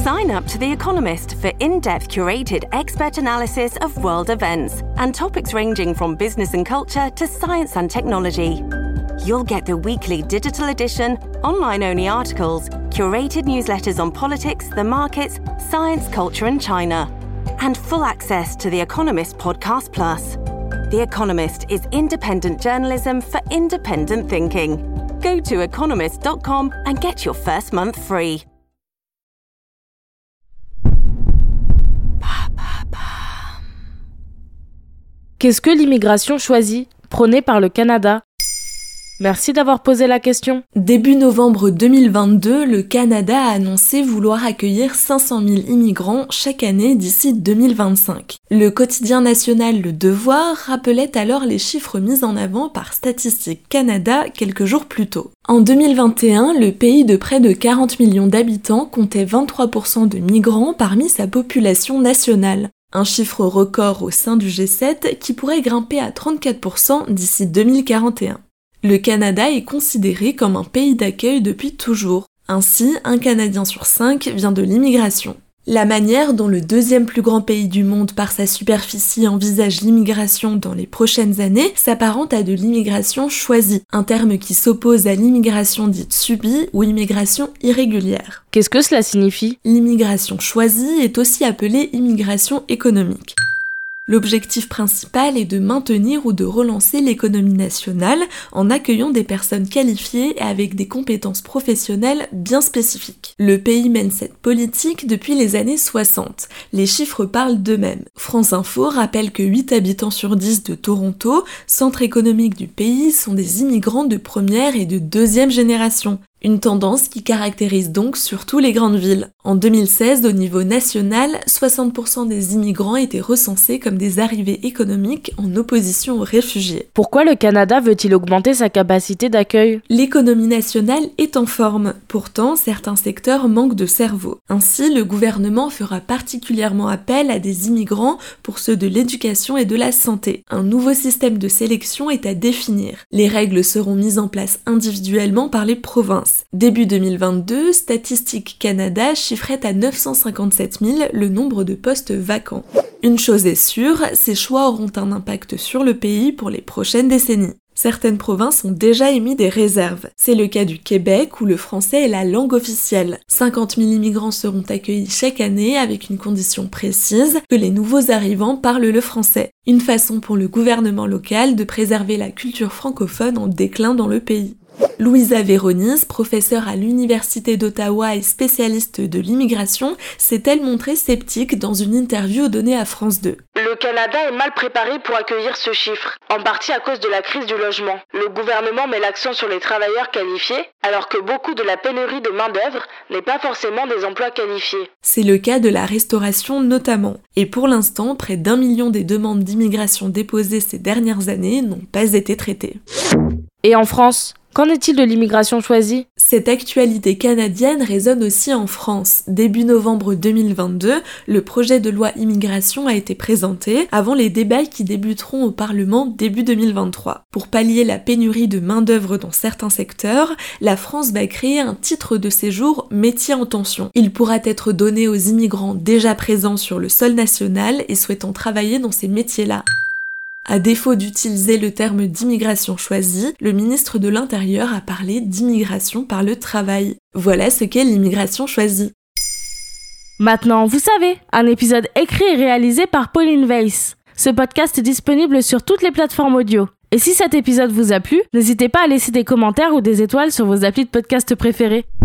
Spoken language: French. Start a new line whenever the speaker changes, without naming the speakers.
Sign up to The Economist for in-depth curated expert analysis of world events and topics ranging from business and culture to science and technology. You'll get the weekly digital edition, online-only articles, curated newsletters on politics, the markets, science, culture and China, and full access to The Economist Podcast Plus. The Economist is independent journalism for independent thinking. Go to economist.com and get your first month free.
Qu'est-ce que l'immigration choisie, prônée par le Canada ? Merci d'avoir posé la question.
Début novembre 2022, le Canada a annoncé vouloir accueillir 500 000 immigrants chaque année d'ici 2025. Le quotidien national Le Devoir rappelait alors les chiffres mis en avant par Statistique Canada quelques jours plus tôt. En 2021, le pays de près de 40 millions d'habitants comptait 23% de migrants parmi sa population nationale. Un chiffre record au sein du G7 qui pourrait grimper à 34% d'ici 2041. Le Canada est considéré comme un pays d'accueil depuis toujours. Ainsi, un Canadien sur 5 vient de l'immigration. La manière dont le deuxième plus grand pays du monde par sa superficie envisage l'immigration dans les prochaines années s'apparente à de l'immigration choisie, un terme qui s'oppose à l'immigration dite subie ou immigration irrégulière.
Qu'est-ce que cela signifie ?
L'immigration choisie est aussi appelée immigration économique. L'objectif principal est de maintenir ou de relancer l'économie nationale en accueillant des personnes qualifiées et avec des compétences professionnelles bien spécifiques. Le pays mène cette politique depuis les années 60. Les chiffres parlent d'eux-mêmes. France Info rappelle que 8 habitants sur 10 de Toronto, centre économique du pays, sont des immigrants de première et de deuxième génération. Une tendance qui caractérise donc surtout les grandes villes. En 2016, au niveau national, 60% des immigrants étaient recensés comme des arrivées économiques en opposition aux réfugiés.
Pourquoi le Canada veut-il augmenter sa capacité d'accueil ?
L'économie nationale est en forme. Pourtant, certains secteurs manquent de cerveau. Ainsi, le gouvernement fera particulièrement appel à des immigrants pour ceux de l'éducation et de la santé. Un nouveau système de sélection est à définir. Les règles seront mises en place individuellement par les provinces. Début 2022, Statistique Canada chiffrait à 957 000 le nombre de postes vacants. Une chose est sûre, ces choix auront un impact sur le pays pour les prochaines décennies. Certaines provinces ont déjà émis des réserves. C'est le cas du Québec où le français est la langue officielle. 50 000 immigrants seront accueillis chaque année avec une condition précise, que les nouveaux arrivants parlent le français. Une façon pour le gouvernement local de préserver la culture francophone en déclin dans le pays. Louisa Véronise, professeure à l'Université d'Ottawa et spécialiste de l'immigration, s'est-elle montrée sceptique dans une interview donnée à France 2.
Le Canada est mal préparé pour accueillir ce chiffre, en partie à cause de la crise du logement. Le gouvernement met l'accent sur les travailleurs qualifiés, alors que beaucoup de la pénurie de main-d'œuvre n'est pas forcément des emplois qualifiés.
C'est le cas de la restauration notamment. Et pour l'instant, près d'1 million des demandes d'immigration déposées ces dernières années n'ont pas été traitées.
Et en France ? Qu'en est-il de l'immigration choisie ?
Cette actualité canadienne résonne aussi en France. Début novembre 2022, le projet de loi immigration a été présenté avant les débats qui débuteront au Parlement début 2023. Pour pallier la pénurie de main-d'œuvre dans certains secteurs, la France va créer un titre de séjour métier en tension. Il pourra être donné aux immigrants déjà présents sur le sol national et souhaitant travailler dans ces métiers-là. À défaut d'utiliser le terme d'immigration choisie, le ministre de l'Intérieur a parlé d'immigration par le travail. Voilà ce qu'est l'immigration choisie.
Maintenant, vous savez, un épisode écrit et réalisé par Pauline Weiss. Ce podcast est disponible sur toutes les plateformes audio. Et si cet épisode vous a plu, n'hésitez pas à laisser des commentaires ou des étoiles sur vos applis de podcast préférés.